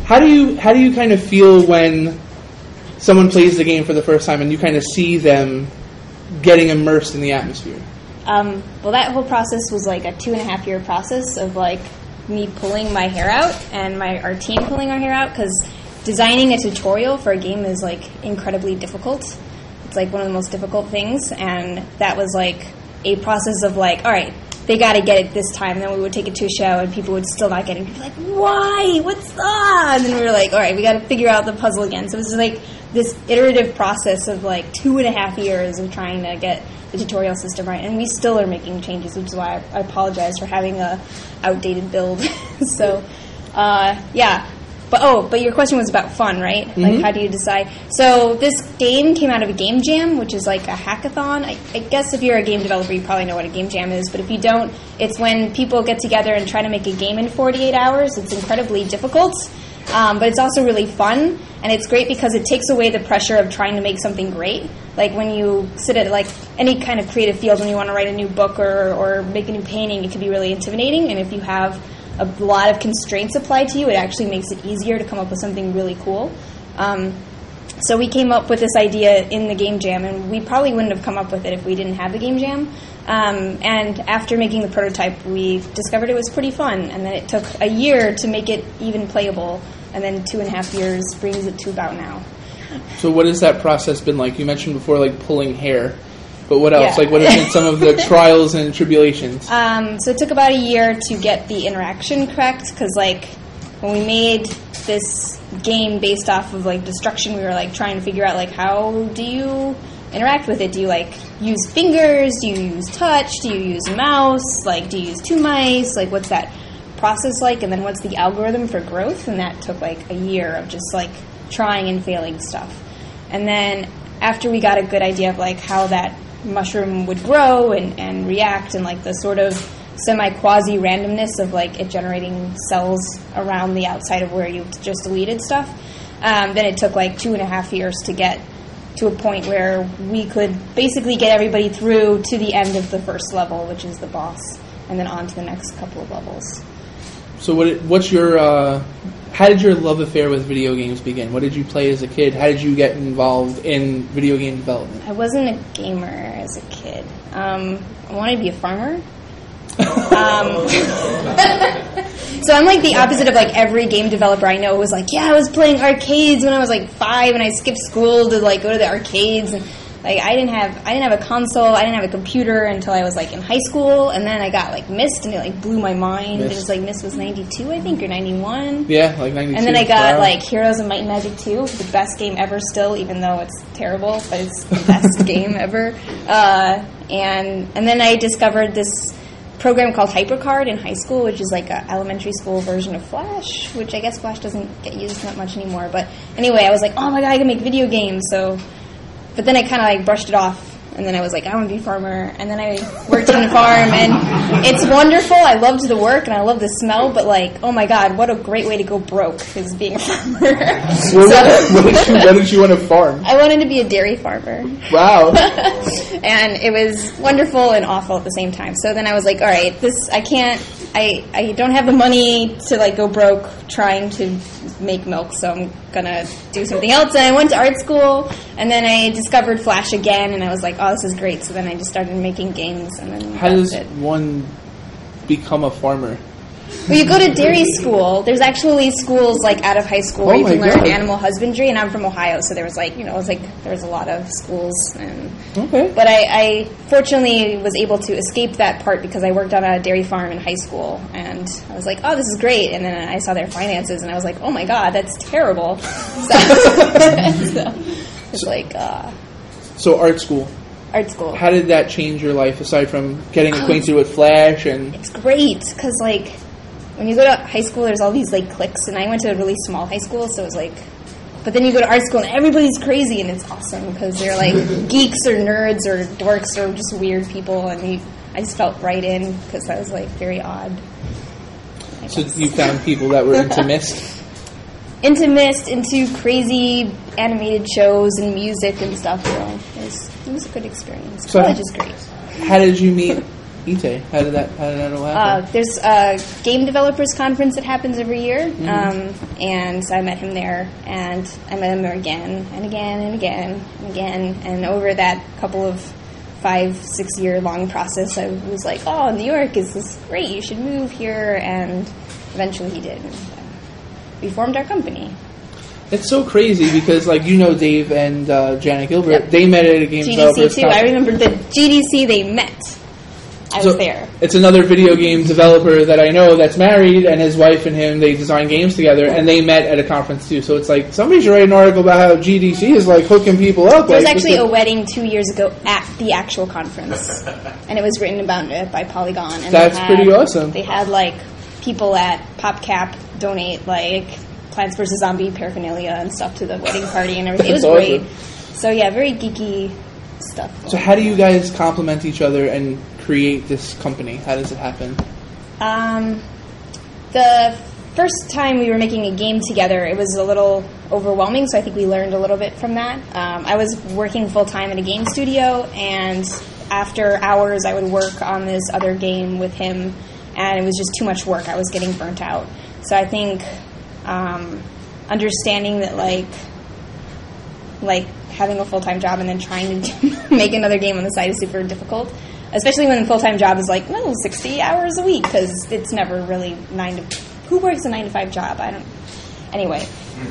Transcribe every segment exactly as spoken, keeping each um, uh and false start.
How do you how do you kind of feel when someone plays the game for the first time and you kind of see them getting immersed in the atmosphere? Um, well, that whole process was like a two and a half year process of like me pulling my hair out and my our team pulling our hair out, because designing a tutorial for a game is like incredibly difficult. It's like one of the most difficult things, and that was like a process of like, all right, they got to get it this time. And then we would take it to a show, and people would still not get it. We'd be like, why? What's that? And then we were like, all right, we got to figure out the puzzle again. So it was like this iterative process of like two and a half years of trying to get the tutorial system right, and we still are making changes, which is why I, I apologize for having a outdated build. so, uh, yeah. But oh, but your question was about fun, right? Mm-hmm. Like, how do you decide? So this game came out of a game jam, which is like a hackathon. I, I guess if you're a game developer, you probably know what a game jam is. But if you don't, it's when people get together and try to make a game in forty-eight hours. It's incredibly difficult, um, but it's also really fun. And it's great because it takes away the pressure of trying to make something great. Like when you sit at like any kind of creative field, when you want to write a new book or, or make a new painting, it can be really intimidating. And if you have a lot of constraints applied to you, it actually makes it easier to come up with something really cool. Um, so we came up with this idea in the game jam, and we probably wouldn't have come up with it if we didn't have the game jam. Um, and after making the prototype, we discovered it was pretty fun, and then it took a year to make it even playable, and then two and a half years brings it to about now. So what has that process been like? You mentioned before, like, pulling hair. But what else? Yeah. Like, what have been some of the trials and tribulations? Um, so it took about a year to get the interaction correct, because, like, when we made this game based off of, like, destruction, we were, like, trying to figure out, like, how do you interact with it? Do you, like, use fingers? Do you use touch? Do you use mouse? Like, do you use two mice? Like, what's that process like? And then what's the algorithm for growth? And that took, like, a year of just, like, trying and failing stuff. And then after we got a good idea of, like, how that mushroom would grow and, and react, and like the sort of semi-quasi randomness of like it generating cells around the outside of where you just deleted stuff, um, then it took like two and a half years to get to a point where we could basically get everybody through to the end of the first level, which is the boss, and then on to the next couple of levels. So what? What's your? Uh, how did your love affair with video games begin? What did you play as a kid? How did you get involved in video game development? I wasn't a gamer as a kid. Um, I wanted to be a farmer. um, so I'm like the opposite of like every game developer I know who was like, yeah, I was playing arcades when I was like five, and I skipped school to like go to the arcades, and like I didn't have I didn't have a console, I didn't have a computer until I was like in high school, and then I got like Myst, and it like blew my mind. Myst. It was like Myst was ninety-two, I think, or ninety-one. Yeah, like ninety-two. And then I got wow. like Heroes of Might and Magic two, the best game ever still, even though it's terrible, but it's the best game ever. Uh, and and then I discovered this program called HyperCard in high school, which is like an elementary school version of Flash, which I guess Flash doesn't get used that much anymore. But anyway, I was like, oh my god, I can make video games. So, but then I kind of like brushed it off, and then I was like, I want to be a farmer. And then I worked on a farm, and it's wonderful. I loved the work, and I love the smell, but like, oh my god, what a great way to go broke is being a farmer. Well, so, what, did you, what did you want to farm? I wanted to be a dairy farmer. Wow. And it was wonderful and awful at the same time. So then I was like, all right, this, I can't, I, I don't have the money to like go broke trying to make milk, so I'm gonna do something else. And I went to art school, and then I discovered Flash again, and I was like, oh, this is great. So then I just started making games, and then how does it. one become a farmer? Well, you go to dairy school. There's actually schools like out of high school where oh you can learn God. animal husbandry, and I'm from Ohio, so there was like, you know, it was like there was a lot of schools. And, okay. But I, I fortunately was able to escape that part because I worked on a dairy farm in high school, and I was like, oh, this is great. And then I saw their finances, and I was like, oh my God, that's terrible. So, so it's like uh, so art school. Art school. How did that change your life aside from getting acquainted with Flash and? It's great because like. When you go to high school, there's all these, like, cliques, and I went to a really small high school, so it was, like... But then you go to art school, and everybody's crazy, and it's awesome, because they're, like, geeks or nerds or dorks or just weird people, and you, I just felt right in, because I was, like, very odd. So you found people that were into Myst? Into Myst, into crazy animated shows and music and stuff, so it was, it was a good experience. So College is great. How did you meet I T E? How did that How did that all Uh, happen? there's a game developers conference that happens every year, Mm-hmm. um, and I met him there, and I met him again and again and again and again, and over that couple of five, six year long process, I was like, oh, New York is this great, you should move here, and eventually he did. And, uh, we formed our company. It's so crazy because, like, you know Dave and uh, Janet Gilbert, Yep. they met at a game G D C developers too. conference. I remember the G D C they met. I So was there. It's another video game developer that I know that's married, and his wife and him, they design games together, and they met at a conference too. So it's like, somebody should write an article about how G D C is like hooking people up. There was like, actually because- a wedding two years ago at the actual conference, and it was written about it by Polygon. And That's they had, pretty awesome. They had like people at PopCap donate like Plants vs Zombie paraphernalia and stuff to the wedding party and everything. It was That's great. awesome. So yeah, very geeky stuff. So how do you guys complement each other and create this company? How does it happen? Um, the first time we were making a game together, it was a little overwhelming, so I think we learned a little bit from that. Um, I was working full-time at a game studio, and after hours I would work on this other game with him, and it was just too much work. I was getting burnt out. So I think um, understanding that, like, like having a full-time job and then trying to make another game on the side is super difficult, especially when the full-time job is like, no, sixty hours a week, because it's never really nine to... Who works a nine to five job? I don't... Anyway.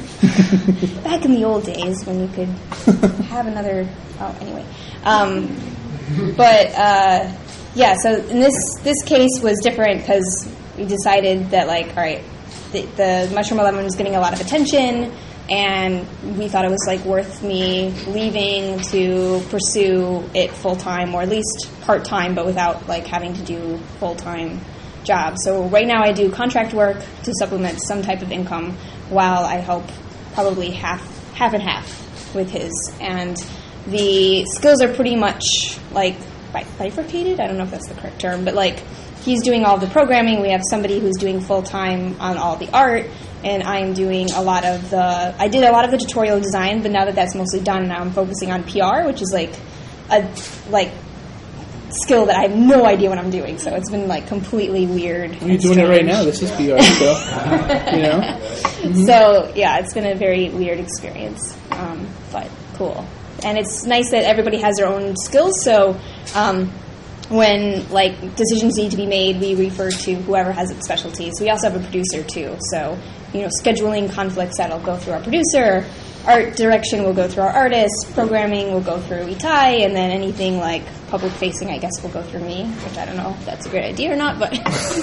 Back in the old days when you could have another... Oh, anyway. Um, but, uh, yeah, so in this, this case was different because we decided that, like, all right, the, the Mushroom eleven was getting a lot of attention, and we thought it was like worth me leaving to pursue it full time, or at least part time, but without like having to do full time jobs. So right now I do contract work to supplement some type of income, while I help probably half half and half with his. And the skills are pretty much like bifurcated. I don't know if that's the correct term, but like he's doing all the programming. We have somebody who's doing full time on all the art. And I'm doing a lot of the, I did a lot of the tutorial design, but now that that's mostly done, now I'm focusing on P R, which is like a, like, skill that I have no idea what I'm doing. So it's been like completely weird. Well, you're doing it right now. This is P R, so, you know? Mm-hmm. So, yeah, it's been a very weird experience, um, but cool. And it's nice that everybody has their own skills, so, um, when like decisions need to be made, we refer to whoever has its specialties. We also have a producer too, so you know, scheduling conflicts, that'll go through our producer. Art direction will go through our artist. Programming will go through Itai, and then anything like public facing, I guess, will go through me. Which I don't know if that's a great idea or not, but.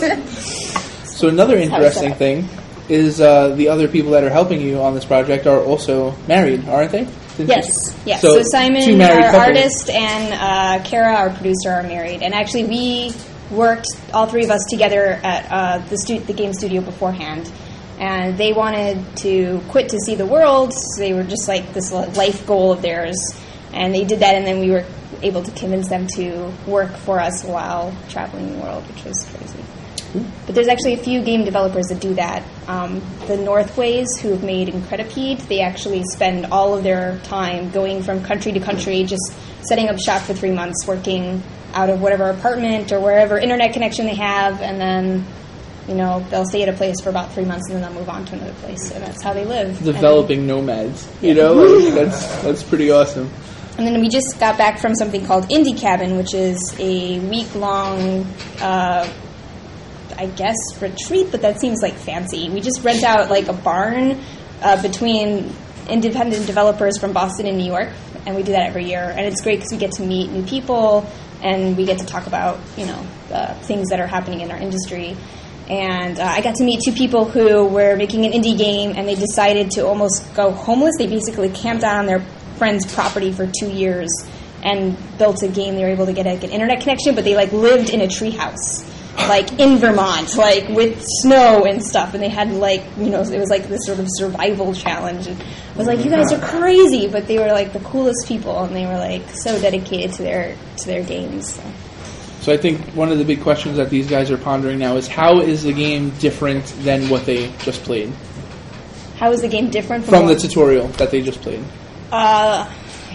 So another That's how it's interesting set up. thing is uh, the other people that are helping you on this project are also married, aren't they? Didn't Yes, you- yes. So, So, Simon, two married our couples. artist, and uh, Kara, our producer, are married. And actually, we worked, all three of us, together at uh, the, stu- the game studio beforehand. And they wanted to quit to see the world. So they were just like this life goal of theirs. And they did that, and then we were able to convince them to work for us while traveling the world, which was crazy. But there's actually a few game developers that do that. Um, the Northways, who have made Incredipede, they actually spend all of their time going from country to country, just setting up shop for three months, working out of whatever apartment or wherever internet connection they have, and then, you know, they'll stay at a place for about three months and then they'll move on to another place, and that's how they live. Developing nomads, you know? Like, that's, that's pretty awesome. And then we just got back from something called Indie Cabin, which is a week-long, uh, I guess, retreat, but that seems like fancy. We just rent out like a barn uh, between independent developers from Boston and New York, and we do that every year. And it's great because we get to meet new people, and we get to talk about, you know, uh, things that are happening in our industry. And uh, I got to meet two people who were making an indie game, and they decided to almost go homeless. They basically camped out on their friend's property for two years and built a game. They were able to get like, an internet connection, but they like lived in a treehouse, like in Vermont, like with snow and stuff. And they had like, you know, it was like this sort of survival challenge. And I was like, you guys are crazy, but they were like the coolest people, and they were like so dedicated to their to their games. So. So I think one of the big questions that these guys are pondering now is, how is the game different than what they just played? How is the game different from, From the what- tutorial that they just played? Uh, I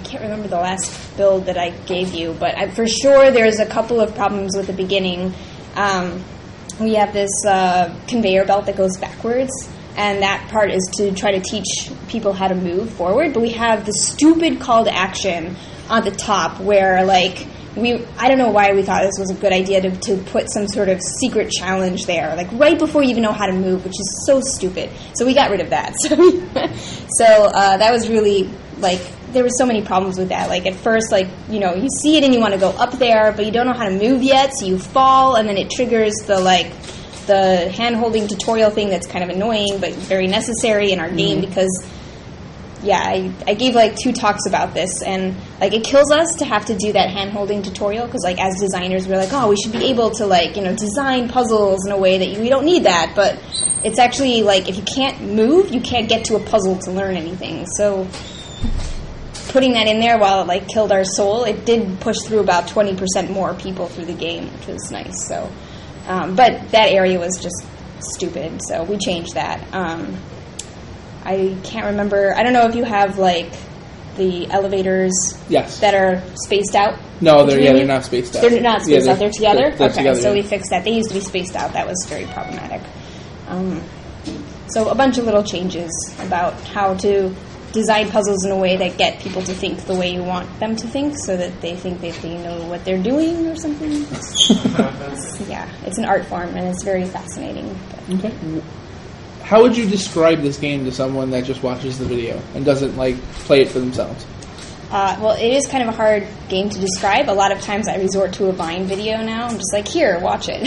can't remember the last build that I gave you, but I, for sure there's a couple of problems with the beginning. Um, we have this uh, conveyor belt that goes backwards, and that part is to try to teach people how to move forward, but we have the stupid call to action on the top where, like, we I don't know why we thought this was a good idea to, to put some sort of secret challenge there, like right before you even know how to move, which is so stupid. So we got rid of that. So, so uh, that was really, like, there were so many problems with that. Like, at first, like, you know, you see it and you want to go up there, but you don't know how to move yet, so you fall, and then it triggers the, like, the hand-holding tutorial thing that's kind of annoying, but very necessary in our game mm-hmm. because... Yeah, I, I gave, like, two talks about this, and, like, it kills us to have to do that hand-holding tutorial, because, like, as designers, we're like, oh, we should be able to, like, you know, design puzzles in a way that you, we don't need that, but it's actually, like, if you can't move, you can't get to a puzzle to learn anything, so putting that in there, while it, like, killed our soul, it did push through about twenty percent more people through the game, which was nice, so, um, but that area was just stupid, so we changed that. Um... I can't remember. I don't know if you have, like, the elevators yes. that are spaced out. No, they're yeah, they're not spaced out. They're not spaced yeah, out. They're together? They're, they're okay, together, so yeah. we fixed that. They used to be spaced out. That was very problematic. Um, so a bunch of little changes about how to design puzzles in a way that get people to think the way you want them to think, so that they think that they know what they're doing or something. It's, yeah, it's an art form, and it's very fascinating. But. Okay. How would you describe this game to someone that just watches the video and doesn't, like, play it for themselves? Uh, well, it is kind of a hard game to describe. A lot of times I resort to a Vine video now. I'm just like, here, watch it.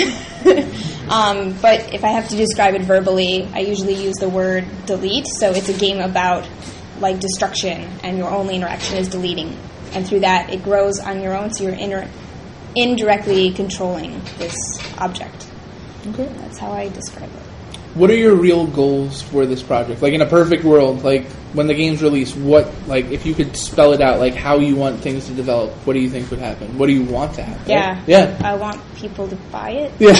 um, but if I have to describe it verbally, I usually use the word delete. So it's a game about, like, destruction, and your only interaction is deleting. And through that, it grows on your own, so you're inter- indirectly controlling this object. Okay. That's how I describe it. What are your real goals for this project? Like, in a perfect world, like, when the game's released, what, like, if you could spell it out, like, how you want things to develop, what do you think would happen? What do you want to happen? Yeah. Right? Yeah. I want people to buy it. Yeah.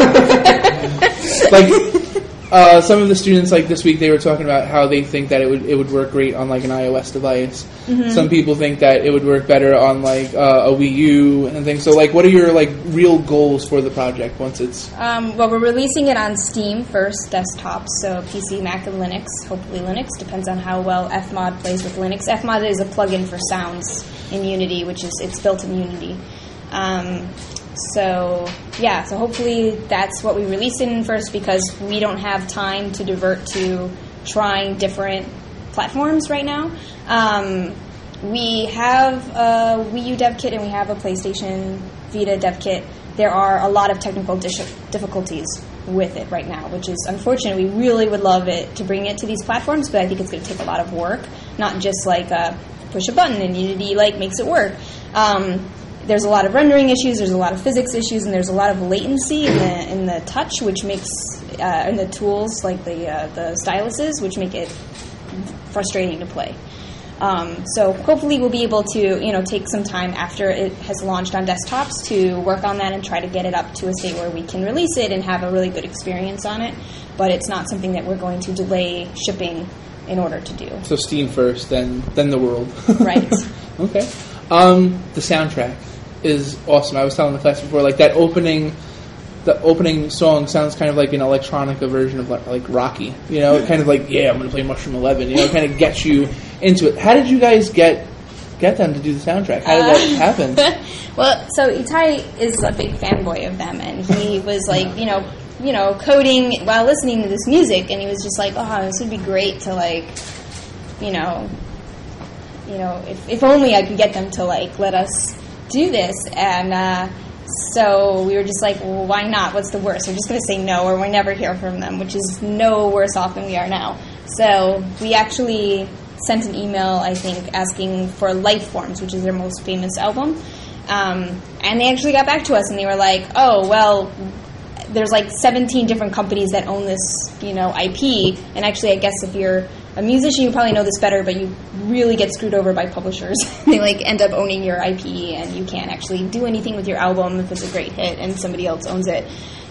Like, uh, some of the students, like, this week, they were talking about how they think that it would it would work great on, like, an iOS device. Mm-hmm. Some people think that it would work better on, like, uh, a Wii U and things. So, like, what are your, like, real goals for the project once it's... Um, well, we're releasing it on Steam first, desktop, so P C, Mac, and Linux. Hopefully Linux. Depends on how well F mod plays with Linux. F mod is a plugin for sounds in Unity, which is, it's built in Unity. Um... So, yeah, so hopefully that's what we release in first, because we don't have time to divert to trying different platforms right now. Um, we have a Wii U dev kit and we have a PlayStation Vita dev kit. There are a lot of technical dis- difficulties with it right now, which is unfortunate. We really would love it to bring it to these platforms, but I think it's going to take a lot of work, not just like a push a button and Unity like makes it work. Um, There's a lot of rendering issues, there's a lot of physics issues, and there's a lot of latency in the in the touch, which makes, uh, in the tools, like the uh, the styluses, which make it frustrating to play. Um, so hopefully we'll be able to, you know, take some time after it has launched on desktops to work on that and try to get it up to a state where we can release it and have a really good experience on it. But it's not something that we're going to delay shipping in order to do. So Steam first, then then the world. Right. Okay. Um, the soundtrack is awesome. I was telling the class before, like, that opening, the opening song sounds kind of like an electronica version of, like, like Rocky. You know, it kind of like, yeah, I'm going to play Mushroom eleven. You know, it kind of gets you into it. How did you guys get get them to do the soundtrack? How did that uh, happen? Well, so Itai is a big fanboy of them, and he was like, you know, you know, coding while listening to this music, and he was just like, oh, this would be great to, like, you know, you know, if if only I could get them to, like, let us do this. And uh, so we were just like, well, why not? What's the worst? We're just going to say no, or we never hear from them, which is no worse off than we are now. So we actually sent an email, I think, asking for Life Forms, which is their most famous album. Um, and they actually got back to us, and they were like, oh, well, there's like seventeen different companies that own this, you know, I P. And actually, I guess if you're a musician, you probably know this better, but you really get screwed over by publishers. They, like, end up owning your I P, and you can't actually do anything with your album if it's a great hit and somebody else owns it.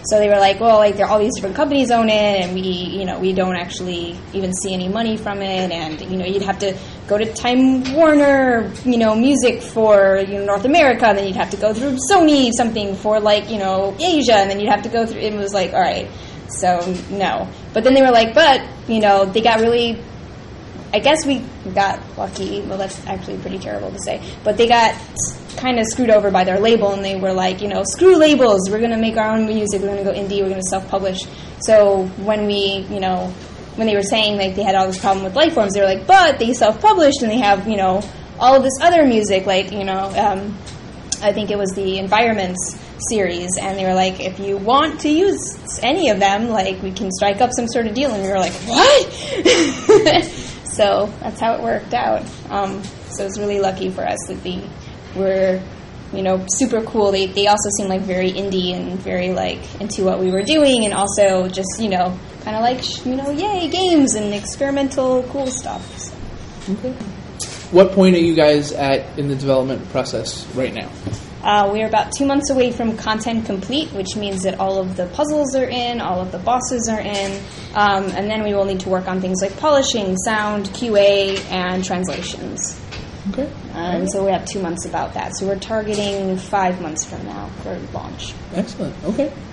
So they were like, well, like there all these different companies own it, and we, you know, we don't actually even see any money from it, and you know, you'd have to go to Time Warner, you know, music for you know North America, and then you'd have to go through Sony something for like you know Asia, and then you'd have to go through. It was like, all right, so no. But then they were like, but you know, they got really. I guess we got lucky. Well, that's actually pretty terrible to say. But they got kind of screwed over by their label, and they were like, you know, screw labels. We're going to make our own music. We're going to go indie. We're going to self-publish. So when we, you know, when they were saying like they had all this problem with Lifeforms, they were like, but they self-published and they have, you know, all of this other music, like, you know, um, I think it was the Environments series, and they were like, if you want to use any of them, like, we can strike up some sort of deal. And we were like, what? So that's how it worked out. Um, so it was really lucky for us that they were, you know, super cool. They they also seemed like very indie and very like into what we were doing, and also just you know kind of like you know yay games and experimental cool stuff. So. Okay. What point are you guys at in the development process right now? Uh, we're about two months away from content complete, which means that all of the puzzles are in, all of the bosses are in, um, and then we will need to work on things like polishing, sound, Q A, and translations. Okay. And so we have two months about that. So we're targeting five months from now for launch. Excellent. Okay.